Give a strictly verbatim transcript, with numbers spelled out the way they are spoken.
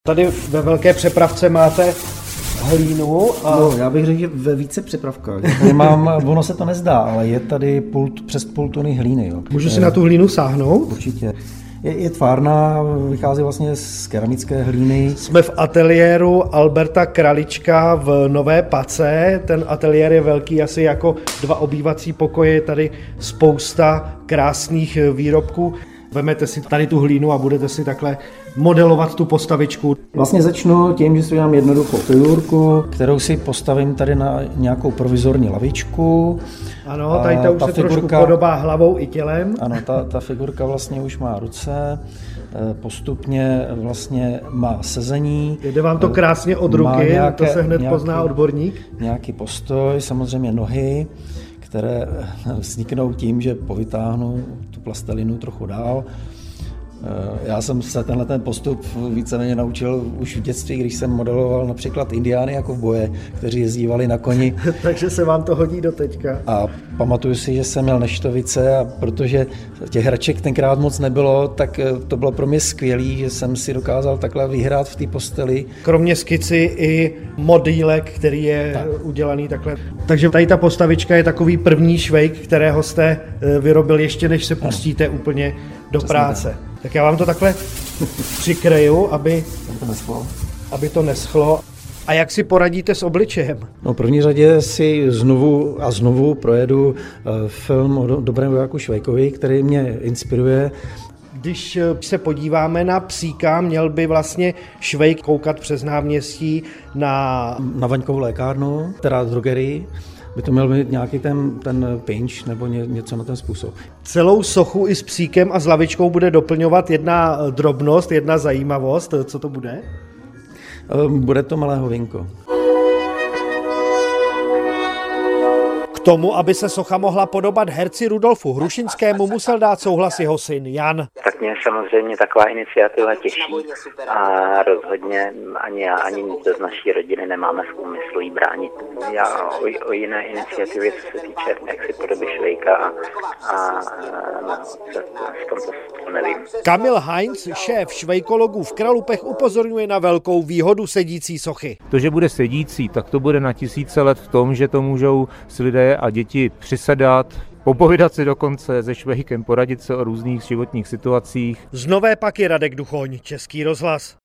Tady ve velké přepravce máte hlínu a... No, já bych řekl, že ve více přepravkách. Tady mám, ono se to nezdá, ale je tady pult, přes půl tuny hlíny. Jo. Můžu si na tu hlínu sáhnout? Určitě. Je, je tvárná, vychází vlastně z keramické hlíny. Jsme v ateliéru Alberta Kralička v Nové Pace. Ten ateliér je velký, asi jako dva obývací pokoje, je tady spousta krásných výrobků. Vemete si tady tu hlínu a budete si takhle modelovat tu postavičku. Vlastně začnu tím, že si udělám jednoduchou figurku, kterou si postavím tady na nějakou provizorní lavičku. Ano, tady ta už ta se figurka, trošku podobá hlavou i tělem. Ano, ta, ta figurka vlastně už má ruce, postupně vlastně má sezení. Jde vám to krásně od ruky, nějaké, to se hned nějaký, pozná odborník. Nějaký postoj, samozřejmě nohy, které vzniknou tím, že povytáhnu tu plastelinu trochu dál. Já jsem se tenhle ten postup víceméně naučil už v dětství, když jsem modeloval například indiány jako v boje, kteří jezdívali na koni. Takže se vám to hodí do teďka. A pamatuju si, že jsem měl neštovice a protože těch hraček tenkrát moc nebylo, tak to bylo pro mě skvělý, že jsem si dokázal takhle vyhrát v té posteli. Kromě skici i modýlek, který je tak udělaný takhle. Takže tady ta postavička je takový první švejk, kterého jste vyrobil ještě než se pustíte ano. úplně do Přesně práce. Tak. tak já vám to takhle přikryju, aby to neschlo. aby to neschlo. A jak si poradíte s obličejem? No, v první řadě si znovu a znovu projedu film o dobrém vojáku Švejkovi, který mě inspiruje. Když se podíváme na Psíka, měl by vlastně Švejk koukat přes náměstí na... Na Vaňkovou lékárnu, teda drogerii. By to měl být nějaký ten, ten pinch nebo ně, něco na ten způsob. Celou sochu i s psíkem a s lavičkou bude doplňovat jedna drobnost, jedna zajímavost. Co to bude? Bude to malé hovínko. K tomu, aby se socha mohla podobat herci Rudolfu Hrušinskému, musel dát souhlas jeho syn Jan. Tak mě samozřejmě taková iniciativa těší a rozhodně ani já, ani nikdo z naší rodiny nemáme v úmyslu jí bránit. Já o, o jiné iniciativě, co se týče jaksi podoby Švejka a, a no, v tomto nevím. Kamil Heinz, šéf švejkologů v Kralupech, upozorňuje na velkou výhodu sedící sochy. To, že bude sedící, tak to bude na tisíce let v tom, že to můžou si lidé a děti přisedat, popovídat si dokonce se Švejkem, poradit se o různých životních situacích. Z Nové Paky Radek Duchoň, Český rozhlas.